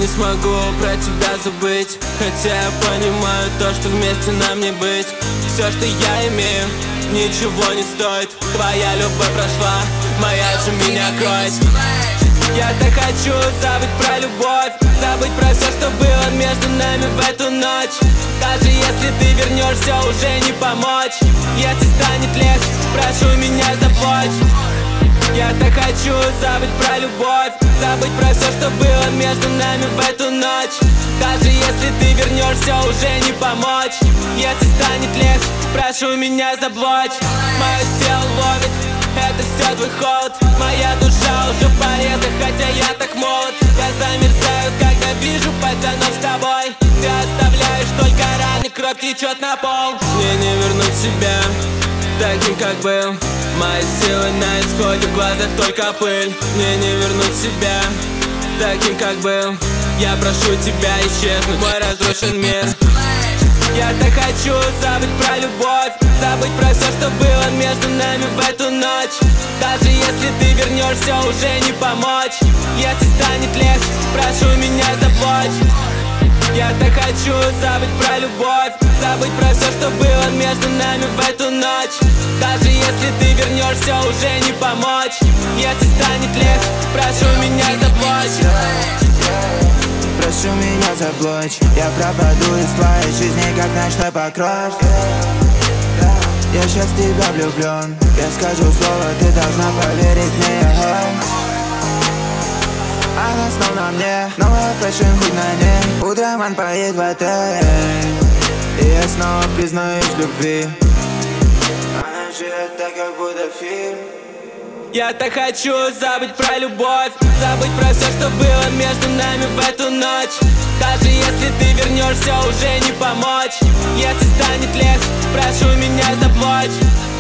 не смогу про тебя забыть, хотя я понимаю то, что вместе нам не быть. Все, что я имею, ничего не стоит. Твоя любовь прошла, моя же меня кроет. Я так хочу забыть про любовь, забыть про все, что было между нами в эту ночь. Даже если ты вернешься, уже не помочь. Если станет легче, прошу меня забудь. Я так хочу забыть про любовь, забыть про все, что было между нами в эту ночь. Даже если ты вернешься, уже не помочь. Если станет легче, прошу меня забудь. Мое тело ловит, это все твой холод. Моя душа уже в порезах, хотя я так молод. Я замерзаю, когда вижу пацанов с тобой. Ты оставляешь только раны, кровь течет на пол. Мне не вернуть себя таким, как был. Мои силы на исходе, в глазах только пыль. Мне не вернуть себя таким, как был. Я прошу тебя исчезнуть, мой разрушен мир. Я так хочу забыть про любовь, забыть про все, что было между нами в эту ночь. Даже если ты вернешься, уже не помочь. Если станет легче, прошу меня забудь. Я так хочу забыть про любовь, забыть про все, что было между нами в эту ночь. Даже если ты вернешься, уже не помочь. Если станет легче, прошу меня забудь. Прошу меня заблочь, я пропаду из твоей жизни, как ночной покров. Я сейчас в тебя влюблен, я скажу слово, ты должна поверить мне. Она снова на мне, новая фэшн хоть на ней. Утром он поедет в отель, и я снова признаюсь в любви. Она живет так, как будто фильм. Я так хочу забыть про любовь, забыть про все, что было между нами в эту ночь. Даже если ты вернешься, уже не помочь. Если станет легче, прошу меня забудь.